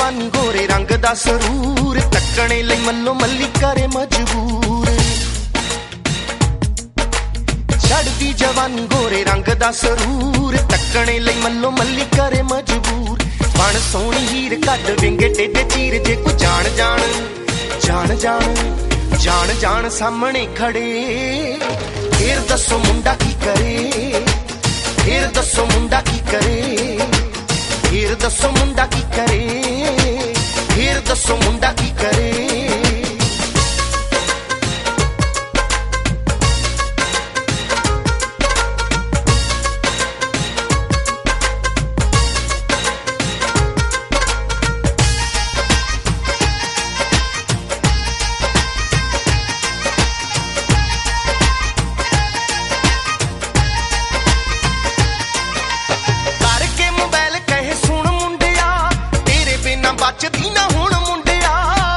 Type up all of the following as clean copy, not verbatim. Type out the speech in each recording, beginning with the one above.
जवानी गोरे रंग दा सरूर तकने लई मल्लो मल्ली करे मजबूर छड़दी जवानी गोरे रंग दा सरूर तकने लई मल्लो मल्ली करे मजबूर बन सोहनी हीर कद विंगे टेडे चीर जे को जान जान जान जान जान जान सामने खड़े फिर दसो मुंडा की करे फिर दसो मुंडा की करे फिर दसो मुंडा की करे फिर दसो मुंडा की करे बचदी ना हुण मुंडिया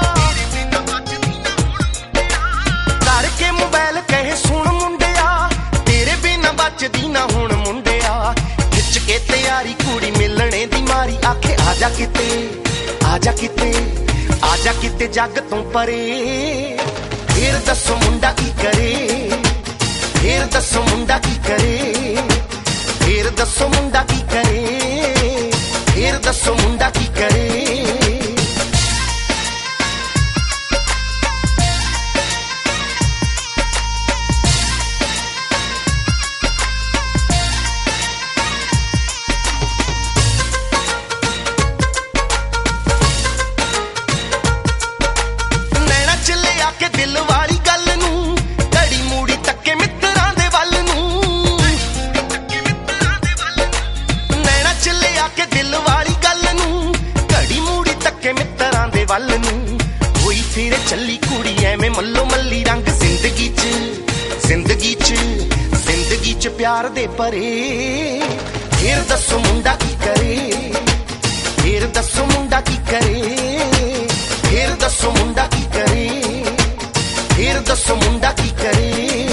करके मोबाइल कहे सुन मुंडिया तेरे बिना बचदी ना हुण मुंडिया खिच के तैयारी कुड़ी मिलने दी मारी आखे आजा किते आजा किते आजा किते जग तों परे फिर दसो मुंडा की करे फिर दसो मुंडा की करे फिर दसो मुंडा की करे फिर दसो मुंडा की करे दिल वाली गल नू घड़ी मूड़ी तके मित्रां दे वल नू नैना चले आके दिल वाली गल नू घड़ी मूड़ी तके मित्रां दे वल नू होई फिर चली कुड़ी एवें मल्लो मल्ली रंग जिंदगी च प्यार दे परे फिर दसो मुंडा की करे फिर दसो मुंडा की करे फिर दसो मुंडा की करे फिर दसो मुंडा की करे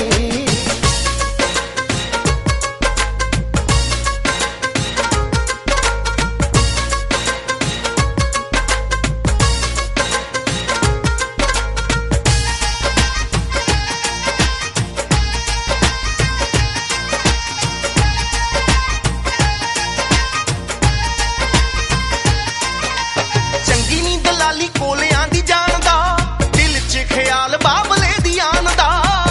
चंगी नी दलाली कोले आंदी जानदा दिल च ख्याल बाबले दी आंदा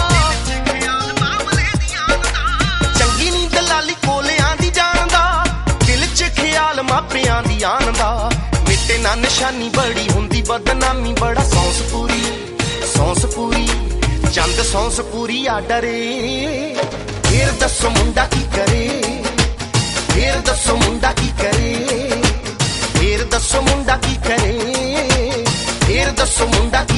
चंगी नी दलाली कोले आंदी जानदा दिल च ख्याल मापियां दी आंदा मिटे ना निशानी बड़ी हुंदी बदनामी बड़ा सौंस पूरी चंद सौंस पूरी आ डरे फिर दसो मुंडा की करे फिर दसो मुंडा की करे फिर दसो मुंडा की करे फिर दसो मुंडा